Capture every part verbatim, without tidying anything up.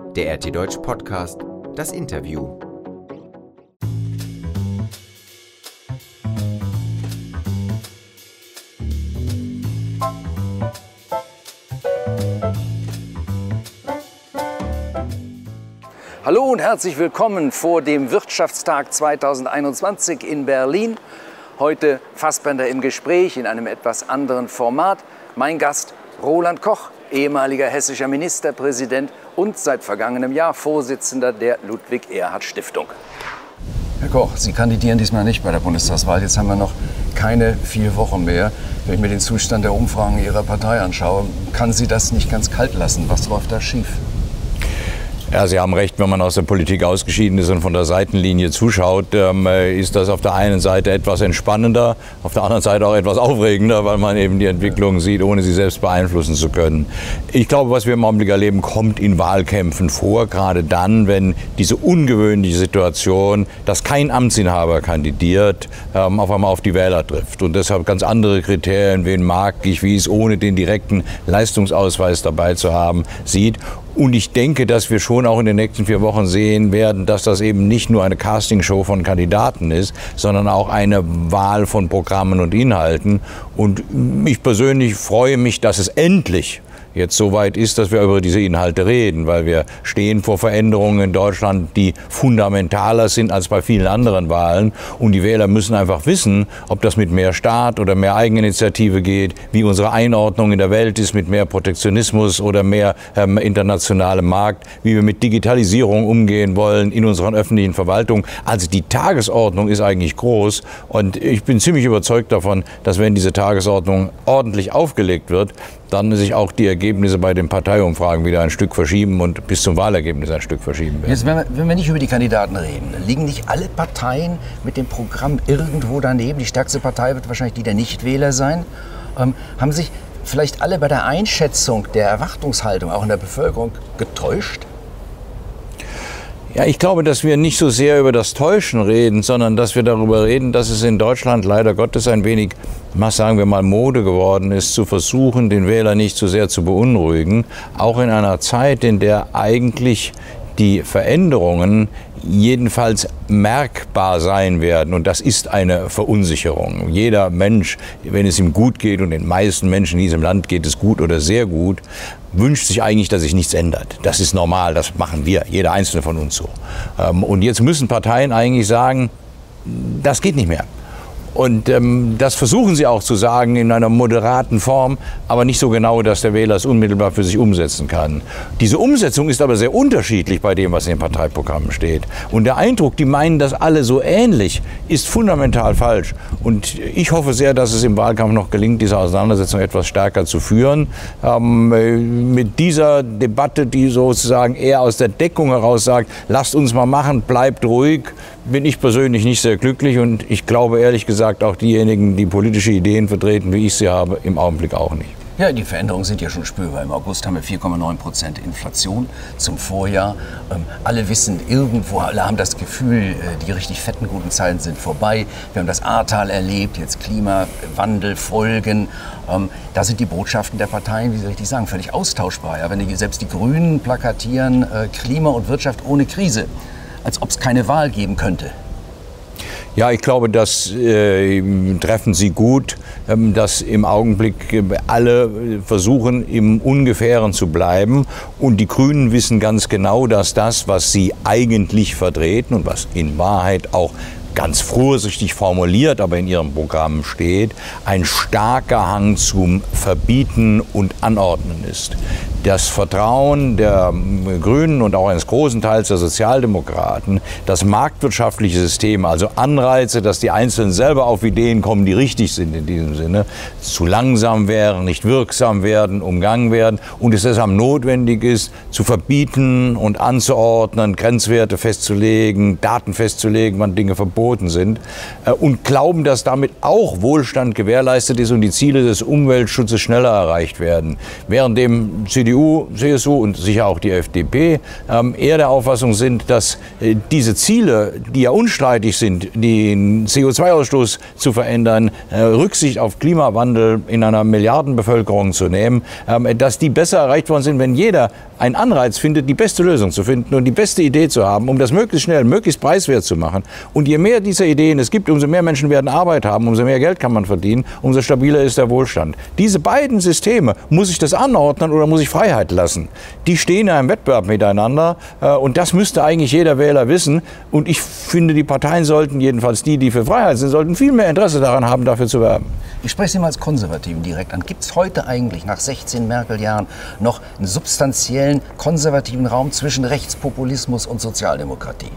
Der R T Deutsch Podcast, das Interview. Hallo und herzlich willkommen vor dem Wirtschaftstag zweitausendeinundzwanzig in Berlin. Heute Fassbender im Gespräch in einem etwas anderen Format. Mein Gast Roland Koch, ehemaliger hessischer Ministerpräsident und seit vergangenem Jahr Vorsitzender der Ludwig-Erhard-Stiftung. Herr Koch, Sie kandidieren diesmal nicht bei der Bundestagswahl. Jetzt haben wir noch keine vier Wochen mehr. Wenn ich mir den Zustand der Umfragen Ihrer Partei anschaue, kann Sie das nicht ganz kalt lassen. Was läuft da schief? Ja, Sie haben recht, wenn man aus der Politik ausgeschieden ist und von der Seitenlinie zuschaut, ähm, ist das auf der einen Seite etwas entspannender, auf der anderen Seite auch etwas aufregender, weil man eben die Entwicklung sieht, ohne sie selbst beeinflussen zu können. Ich glaube, was wir im Augenblick erleben, kommt in Wahlkämpfen vor, gerade dann, wenn diese ungewöhnliche Situation, dass kein Amtsinhaber kandidiert, ähm, auf einmal auf die Wähler trifft. Und deshalb ganz andere Kriterien, wen mag ich, wie es ohne den direkten Leistungsausweis dabei zu haben, sieht. Und ich denke, dass wir schon auch in den nächsten vier Wochen sehen werden, dass das eben nicht nur eine Castingshow von Kandidaten ist, sondern auch eine Wahl von Programmen und Inhalten. Und ich persönlich freue mich, dass es endlich jetzt so weit ist, dass wir über diese Inhalte reden, weil wir stehen vor Veränderungen in Deutschland, die fundamentaler sind als bei vielen anderen Wahlen. Und die Wähler müssen einfach wissen, ob das mit mehr Staat oder mehr Eigeninitiative geht, wie unsere Einordnung in der Welt ist mit mehr Protektionismus oder mehr ähm, internationalem Markt, wie wir mit Digitalisierung umgehen wollen in unseren öffentlichen Verwaltungen. Also die Tagesordnung ist eigentlich groß und ich bin ziemlich überzeugt davon, dass wenn diese Tagesordnung ordentlich aufgelegt wird, dann sich auch die Ergebnisse bei den Parteiumfragen wieder ein Stück verschieben und bis zum Wahlergebnis ein Stück verschieben werden. Jetzt, wenn wir, wenn wir nicht über die Kandidaten reden, liegen nicht alle Parteien mit dem Programm irgendwo daneben? Die stärkste Partei wird wahrscheinlich die der Nichtwähler sein. Ähm, haben sich vielleicht alle bei der Einschätzung der Erwartungshaltung auch in der Bevölkerung getäuscht? Ja, ich glaube, dass wir nicht so sehr über das Täuschen reden, sondern dass wir darüber reden, dass es in Deutschland leider Gottes ein wenig, was sagen wir mal, Mode geworden ist, zu versuchen, den Wähler nicht zu sehr zu beunruhigen. Auch in einer Zeit, in der eigentlich die Veränderungen jedenfalls merkbar sein werden. Und das ist eine Verunsicherung. Jeder Mensch, wenn es ihm gut geht, und den meisten Menschen in diesem Land geht es gut oder sehr gut, wünscht sich eigentlich, dass sich nichts ändert. Das ist normal, das machen wir, jeder einzelne von uns so. Und jetzt müssen Parteien eigentlich sagen, das geht nicht mehr. Und ähm, das versuchen sie auch zu sagen in einer moderaten Form, aber nicht so genau, dass der Wähler es unmittelbar für sich umsetzen kann. Diese Umsetzung ist aber sehr unterschiedlich bei dem, was in den Parteiprogrammen steht. Und der Eindruck, die meinen das alle so ähnlich, ist fundamental falsch. Und ich hoffe sehr, dass es im Wahlkampf noch gelingt, diese Auseinandersetzung etwas stärker zu führen. Ähm, mit dieser Debatte, die sozusagen eher aus der Deckung heraus sagt, lasst uns mal machen, bleibt ruhig, bin ich persönlich nicht sehr glücklich und ich glaube ehrlich gesagt auch diejenigen, die politische Ideen vertreten, wie ich sie habe, im Augenblick auch nicht. Ja, die Veränderungen sind ja schon spürbar. Im August haben wir vier Komma neun Prozent Inflation zum Vorjahr. Ähm, alle wissen irgendwo, alle haben das Gefühl, äh, die richtig fetten guten Zeiten sind vorbei. Wir haben das Ahrtal erlebt, jetzt Klimawandel, Folgen. Ähm, da sind die Botschaften der Parteien, wie soll ich die sagen, völlig austauschbar. Ja, wenn die, selbst die Grünen plakatieren, äh, Klima und Wirtschaft ohne Krise, als ob es keine Wahl geben könnte. Ja, ich glaube, das äh, treffen Sie gut, ähm, dass im Augenblick alle versuchen, im Ungefähren zu bleiben. Und die Grünen wissen ganz genau, dass das, was sie eigentlich vertreten und was in Wahrheit auch ganz vorsichtig formuliert, aber in ihrem Programm steht, ein starker Hang zum Verbieten und Anordnen ist. Das Vertrauen der Grünen und auch eines großen Teils der Sozialdemokraten, das marktwirtschaftliche System, also Anreize, dass die Einzelnen selber auf Ideen kommen, die richtig sind in diesem Sinne, zu langsam wären, nicht wirksam werden, umgangen werden und es deshalb notwendig ist, zu verbieten und anzuordnen, Grenzwerte festzulegen, Daten festzulegen, wann Dinge verboten sind und glauben, dass damit auch Wohlstand gewährleistet ist und die Ziele des Umweltschutzes schneller erreicht werden. Währenddem sie D U, C S U und sicher auch die F D P ähm, eher der Auffassung sind, dass äh, diese Ziele, die ja unstreitig sind, den C O zwei Ausstoß zu verändern, äh, Rücksicht auf Klimawandel in einer Milliardenbevölkerung zu nehmen, ähm, dass die besser erreicht worden sind, wenn jeder einen Anreiz findet, die beste Lösung zu finden und die beste Idee zu haben, um das möglichst schnell, möglichst preiswert zu machen. Und je mehr dieser Ideen es gibt, umso mehr Menschen werden Arbeit haben, umso mehr Geld kann man verdienen, umso stabiler ist der Wohlstand. Diese beiden Systeme, muss ich das anordnen oder muss ich Freiheit lassen? Die stehen in einem Wettbewerb miteinander äh, und das müsste eigentlich jeder Wähler wissen. Und ich finde, die Parteien sollten, jedenfalls die, die für Freiheit sind, sollten viel mehr Interesse daran haben, dafür zu werben. Ich spreche Sie mal als Konservativen direkt an. Gibt es heute eigentlich nach sechzehn Merkel-Jahren noch einen substanziellen konservativen Raum zwischen Rechtspopulismus und Sozialdemokratie?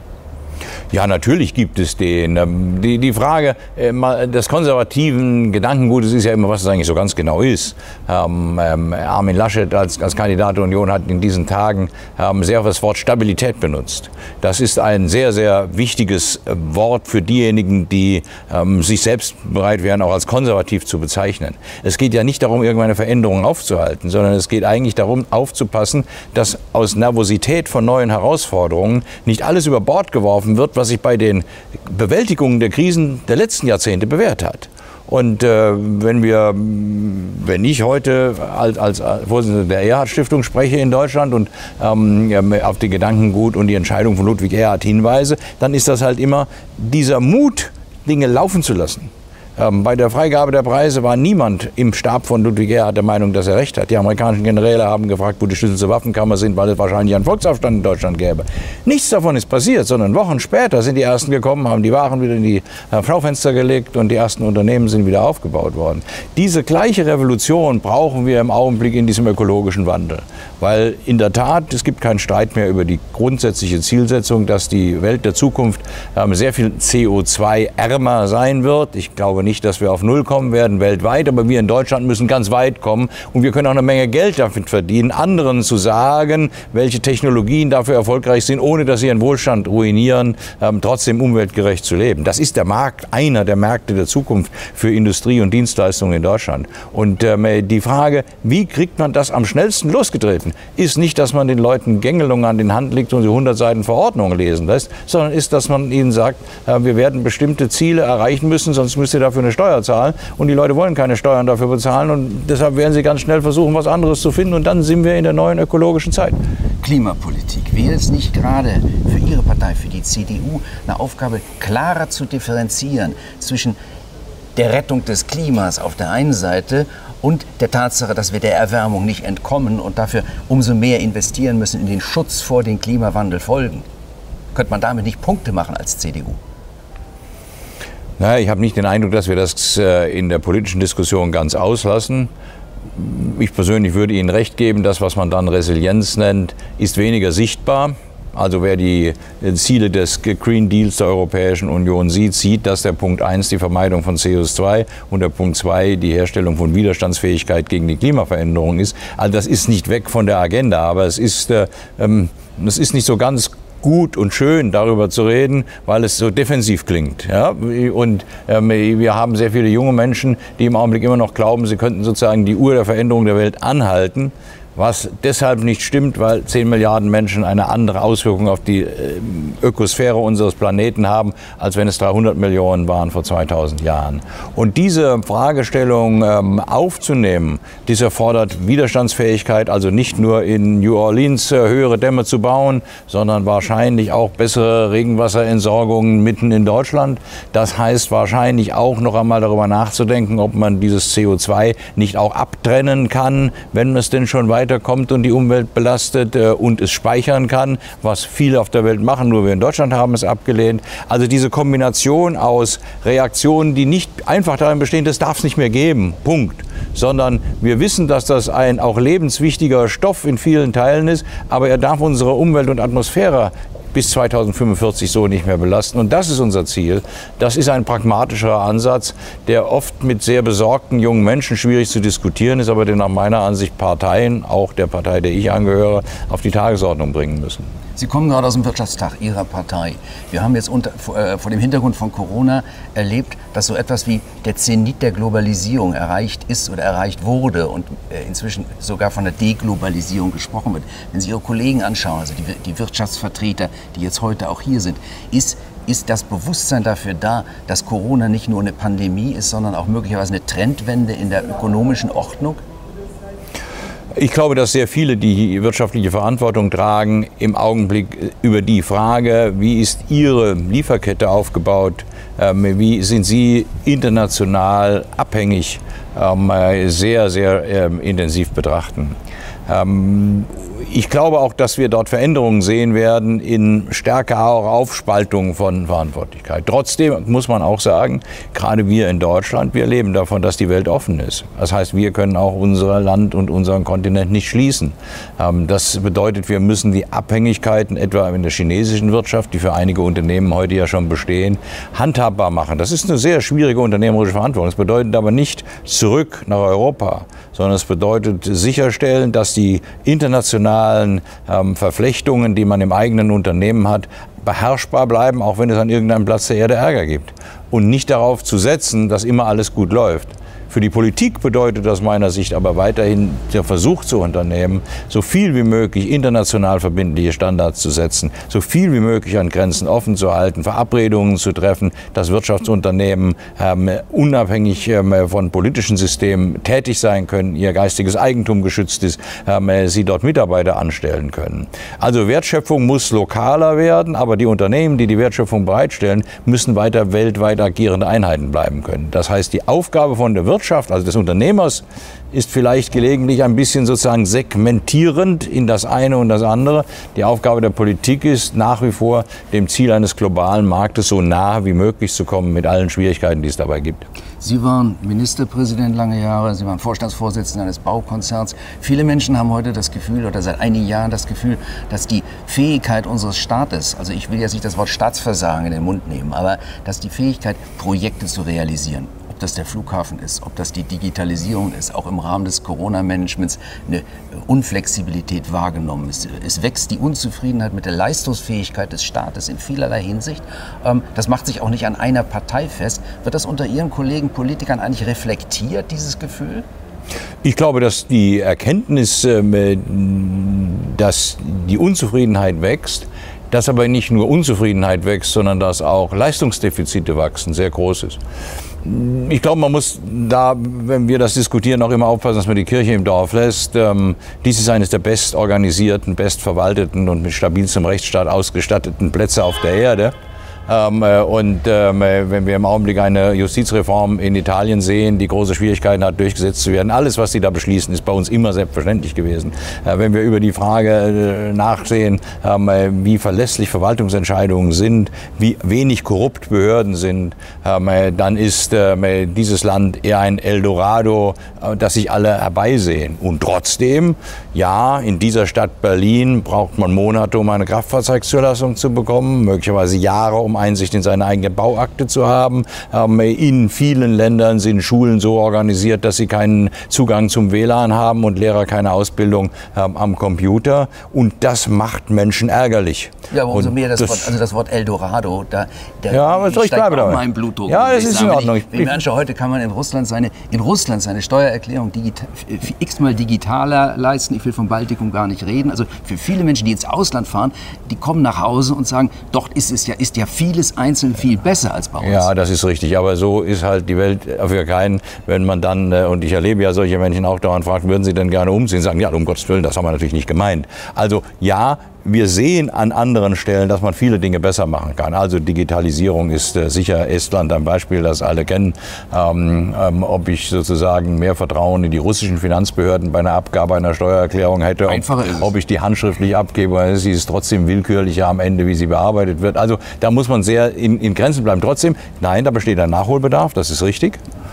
Ja, natürlich gibt es den. Die, die Frage des konservativen Gedankengutes ist ja immer, was es eigentlich so ganz genau ist. Ähm, ähm, Armin Laschet als, als Kandidat der Union hat in diesen Tagen ähm, sehr das Wort Stabilität benutzt. Das ist ein sehr, sehr wichtiges Wort für diejenigen, die ähm, sich selbst bereit wären, auch als konservativ zu bezeichnen. Es geht ja nicht darum, irgendeine Veränderung aufzuhalten, sondern es geht eigentlich darum, aufzupassen, dass aus Nervosität von neuen Herausforderungen nicht alles über Bord geworfen wird, was sich bei den Bewältigungen der Krisen der letzten Jahrzehnte bewährt hat. Und äh, wenn wir, wenn ich heute als, als Vorsitzender der Erhard-Stiftung spreche in Deutschland und ähm, auf die Gedankengut und die Entscheidung von Ludwig Erhard hinweise, dann ist das halt immer dieser Mut, Dinge laufen zu lassen. Ähm, bei der Freigabe der Preise war niemand im Stab von Ludwig Erhard der Meinung, dass er recht hat. Die amerikanischen Generäle haben gefragt, wo die Schlüssel zur Waffenkammer sind, weil es wahrscheinlich einen Volksaufstand in Deutschland gäbe. Nichts davon ist passiert, sondern Wochen später sind die Ersten gekommen, haben die Waren wieder in die äh, Schaufenster gelegt und die ersten Unternehmen sind wieder aufgebaut worden. Diese gleiche Revolution brauchen wir im Augenblick in diesem ökologischen Wandel. Weil in der Tat, es gibt keinen Streit mehr über die grundsätzliche Zielsetzung, dass die Welt der Zukunft ähm, sehr viel C O zwei ärmer sein wird. Ich glaube nicht, dass wir auf Null kommen werden weltweit, aber wir in Deutschland müssen ganz weit kommen und wir können auch eine Menge Geld damit verdienen, anderen zu sagen, welche Technologien dafür erfolgreich sind, ohne dass sie ihren Wohlstand ruinieren, ähm, trotzdem umweltgerecht zu leben. Das ist der Markt, einer der Märkte der Zukunft für Industrie und Dienstleistungen in Deutschland. Und ähm, die Frage, wie kriegt man das am schnellsten losgetreten, ist nicht, dass man den Leuten Gängelungen an den Hand legt und sie hundert Seiten Verordnungen lesen lässt, sondern ist, dass man ihnen sagt, äh, wir werden bestimmte Ziele erreichen müssen, sonst müsst ihr dafür eine Steuer zahlen und die Leute wollen keine Steuern dafür bezahlen und deshalb werden sie ganz schnell versuchen, was anderes zu finden und dann sind wir in der neuen ökologischen Zeit. Klimapolitik. Wäre es nicht gerade für Ihre Partei, für die C D U, eine Aufgabe, klarer zu differenzieren zwischen der Rettung des Klimas auf der einen Seite und der Tatsache, dass wir der Erwärmung nicht entkommen und dafür umso mehr investieren müssen in den Schutz vor den Klimawandelfolgen? Könnte man damit nicht Punkte machen als C D U? Na, ich habe nicht den Eindruck, dass wir das in der politischen Diskussion ganz auslassen. Ich persönlich würde Ihnen recht geben, das, was man dann Resilienz nennt, ist weniger sichtbar. Also wer die Ziele des Green Deals der Europäischen Union sieht, sieht, dass der Punkt eins die Vermeidung von C O zwei und der Punkt zwei die Herstellung von Widerstandsfähigkeit gegen die Klimaveränderung ist. Also das ist nicht weg von der Agenda, aber es ist, äh, ähm, es ist nicht so ganz gut und schön, darüber zu reden, weil es so defensiv klingt. Ja? Und ähm, wir haben sehr viele junge Menschen, die im Augenblick immer noch glauben, sie könnten sozusagen die Uhr der Veränderung der Welt anhalten. Was deshalb nicht stimmt, weil zehn Milliarden Menschen eine andere Auswirkung auf die Ökosphäre unseres Planeten haben, als wenn es dreihundert Millionen waren vor zweitausend Jahren. Und diese Fragestellung ähm, aufzunehmen, dies erfordert Widerstandsfähigkeit, also nicht nur in New Orleans äh, höhere Dämme zu bauen, sondern wahrscheinlich auch bessere Regenwasserentsorgung mitten in Deutschland. Das heißt wahrscheinlich auch noch einmal darüber nachzudenken, ob man dieses C O zwei nicht auch abtrennen kann, wenn es denn schon weiter kommt und die Umwelt belastet äh, und es speichern kann, was viele auf der Welt machen, nur wir in Deutschland haben es abgelehnt. Also diese Kombination aus Reaktionen, die nicht einfach darin bestehen, das darf es nicht mehr geben, Punkt, sondern wir wissen, dass das ein auch lebenswichtiger Stoff in vielen Teilen ist, aber er darf unsere Umwelt und Atmosphäre bis zweitausendfünfundvierzig so nicht mehr belasten. Und das ist unser Ziel. Das ist ein pragmatischerer Ansatz, der oft mit sehr besorgten jungen Menschen schwierig zu diskutieren ist, aber den nach meiner Ansicht Parteien, auch der Partei, der ich angehöre, auf die Tagesordnung bringen müssen. Sie kommen gerade aus dem Wirtschaftstag Ihrer Partei. Wir haben jetzt unter, äh, vor dem Hintergrund von Corona erlebt, dass so etwas wie der Zenit der Globalisierung erreicht ist oder erreicht wurde und äh, inzwischen sogar von der Deglobalisierung gesprochen wird. Wenn Sie Ihre Kollegen anschauen, also die, die Wirtschaftsvertreter, die jetzt heute auch hier sind, ist Ist das Bewusstsein dafür da, dass Corona nicht nur eine Pandemie ist, sondern auch möglicherweise eine Trendwende in der ökonomischen Ordnung? Ich glaube, dass sehr viele, die wirtschaftliche Verantwortung tragen, im Augenblick über die Frage, wie ist ihre Lieferkette aufgebaut, wie sind sie international abhängig, sehr, sehr intensiv betrachten. Ich glaube auch, dass wir dort Veränderungen sehen werden in stärker auch Aufspaltung von Verantwortlichkeit. Trotzdem muss man auch sagen, gerade wir in Deutschland, wir leben davon, dass die Welt offen ist. Das heißt, wir können auch unser Land und unseren Kontinent nicht schließen. Das bedeutet, wir müssen die Abhängigkeiten etwa in der chinesischen Wirtschaft, die für einige Unternehmen heute ja schon bestehen, handhabbar machen. Das ist eine sehr schwierige unternehmerische Verantwortung. Das bedeutet aber nicht zurück nach Europa, sondern es bedeutet sicherstellen, dass die internationalen ähm, Verflechtungen, die man im eigenen Unternehmen hat, beherrschbar bleiben, auch wenn es an irgendeinem Platz der Erde Ärger gibt. Und nicht darauf zu setzen, dass immer alles gut läuft. Für die Politik bedeutet das meiner Sicht aber weiterhin der Versuch zu unternehmen, so viel wie möglich international verbindliche Standards zu setzen, so viel wie möglich an Grenzen offen zu halten, Verabredungen zu treffen, dass Wirtschaftsunternehmen ähm, unabhängig ähm, von politischen Systemen tätig sein können, ihr geistiges Eigentum geschützt ist, ähm, sie dort Mitarbeiter anstellen können. Also Wertschöpfung muss lokaler werden, aber die Unternehmen, die die Wertschöpfung bereitstellen, müssen weiter weltweit agierende Einheiten bleiben können. Das heißt, die Aufgabe von der Wirtschaft, also des Unternehmers, ist vielleicht gelegentlich ein bisschen sozusagen segmentierend in das eine und das andere. Die Aufgabe der Politik ist nach wie vor, dem Ziel eines globalen Marktes so nahe wie möglich zu kommen, mit allen Schwierigkeiten, die es dabei gibt. Sie waren Ministerpräsident lange Jahre, Sie waren Vorstandsvorsitzender eines Baukonzerns. Viele Menschen haben heute das Gefühl, oder seit einigen Jahren das Gefühl, dass die Fähigkeit unseres Staates, also ich will jetzt nicht das Wort Staatsversagen in den Mund nehmen, aber dass die Fähigkeit, Projekte zu realisieren, ob das der Flughafen ist, ob das die Digitalisierung ist, auch im Rahmen des Corona-Managements eine Unflexibilität wahrgenommen ist. Es wächst die Unzufriedenheit mit der Leistungsfähigkeit des Staates in vielerlei Hinsicht. Das macht sich auch nicht an einer Partei fest. Wird das unter Ihren Kollegen Politikern eigentlich reflektiert, dieses Gefühl? Ich glaube, dass die Erkenntnis, dass die Unzufriedenheit wächst, dass aber nicht nur Unzufriedenheit wächst, sondern dass auch Leistungsdefizite wachsen, sehr groß ist. Ich glaube, man muss da, wenn wir das diskutieren, auch immer aufpassen, dass man die Kirche im Dorf lässt. Ähm, dies ist eines der bestorganisierten, bestverwalteten und mit stabilstem Rechtsstaat ausgestatteten Plätze auf der Erde. Ähm, und ähm, wenn wir im Augenblick eine Justizreform in Italien sehen, die große Schwierigkeiten hat, durchgesetzt zu werden, alles, was sie da beschließen, ist bei uns immer selbstverständlich gewesen. Äh, wenn wir über die Frage äh, nachsehen, ähm, wie verlässlich Verwaltungsentscheidungen sind, wie wenig korrupt Behörden sind, ähm, dann ist äh, dieses Land eher ein Eldorado, äh, das sich alle herbeisehen. Und trotzdem, ja, in dieser Stadt Berlin braucht man Monate, um eine Kraftfahrzeugzulassung zu bekommen, möglicherweise Jahre, um Einsicht in seine eigene Bauakte zu haben. In vielen Ländern sind Schulen so organisiert, dass sie keinen Zugang zum W L A N haben und Lehrer keine Ausbildung am Computer. Und das macht Menschen ärgerlich. Ja, aber umso mehr das, das Wort, also das Wort Eldorado, da, da ja, aber soll ich bleibe dabei. Mein Blutdruck. Ja, das ist in Ordnung. Wenn ich, wenn ich mir anschaue, heute kann man in Russland seine, in Russland seine Steuererklärung digital, x-mal digitaler leisten. Ich will vom Baltikum gar nicht reden. Also für viele Menschen, die ins Ausland fahren, die kommen nach Hause und sagen, dort ist es ja, ist ja vieles einzeln viel besser als bei uns. Ja, das ist richtig. Aber so ist halt die Welt für keinen, wenn man dann, und ich erlebe ja solche Menschen auch dauernd, fragt, würden sie denn gerne umziehen? Sagen, ja, um Gottes Willen, das haben wir natürlich nicht gemeint. Also ja, wir sehen an anderen Stellen, dass man viele Dinge besser machen kann. Also Digitalisierung ist äh, sicher Estland ein Beispiel, das alle kennen. Ähm, ähm, ob ich sozusagen mehr Vertrauen in die russischen Finanzbehörden bei einer Abgabe einer Steuererklärung hätte, ob, ob ich die handschriftlich abgebe, sie ist trotzdem willkürlicher am Ende, wie sie bearbeitet wird. Also da muss man sehr in, in Grenzen bleiben. Trotzdem, nein, da besteht ein Nachholbedarf, das ist richtig.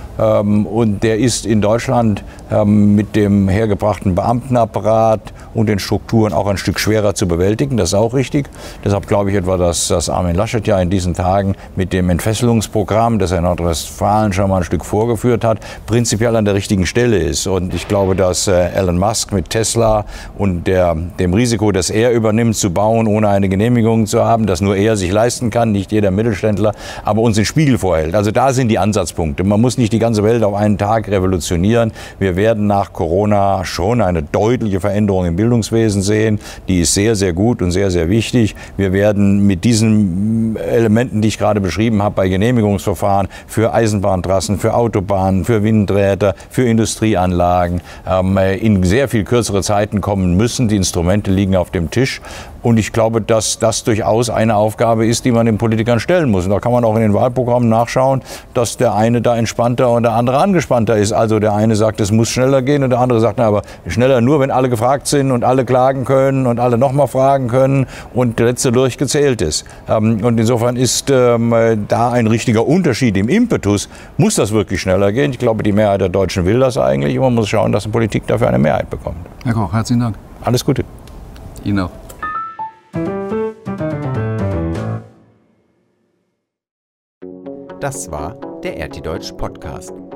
Und der ist in Deutschland mit dem hergebrachten Beamtenapparat und den Strukturen auch ein Stück schwerer zu bewältigen. Das ist auch richtig. Deshalb glaube ich etwa, dass, dass Armin Laschet ja in diesen Tagen mit dem Entfesselungsprogramm, das er in Nordrhein-Westfalen schon mal ein Stück vorgeführt hat, prinzipiell an der richtigen Stelle ist. Und ich glaube, dass Elon Musk mit Tesla und der, dem Risiko, das er übernimmt, zu bauen, ohne eine Genehmigung zu haben, das nur er sich leisten kann, nicht jeder Mittelständler, aber uns den Spiegel vorhält. Also da sind die Ansatzpunkte. Man muss nicht die ganze Welt auf einen Tag revolutionieren. Wir werden nach Corona schon eine deutliche Veränderung im Bildungswesen sehen. Die ist sehr, sehr gut und sehr, sehr wichtig. Wir werden mit diesen Elementen, die ich gerade beschrieben habe, bei Genehmigungsverfahren für Eisenbahntrassen, für Autobahnen, für Windräder, für Industrieanlagen ähm, in sehr viel kürzere Zeiten kommen müssen. Die Instrumente liegen auf dem Tisch. Und ich glaube, dass das durchaus eine Aufgabe ist, die man den Politikern stellen muss. Und da kann man auch in den Wahlprogrammen nachschauen, dass der eine da entspannter und der andere angespannter ist. Also der eine sagt, es muss schneller gehen und der andere sagt, na, aber schneller nur, wenn alle gefragt sind und alle klagen können und alle nochmal fragen können und der letzte durchgezählt ist. Und insofern ist da ein richtiger Unterschied im Impetus. Muss das wirklich schneller gehen? Ich glaube, die Mehrheit der Deutschen will das eigentlich. Und man muss schauen, dass die Politik dafür eine Mehrheit bekommt. Herr Koch, herzlichen Dank. Alles Gute. Ihnen auch. Das war der R T Deutsch Podcast.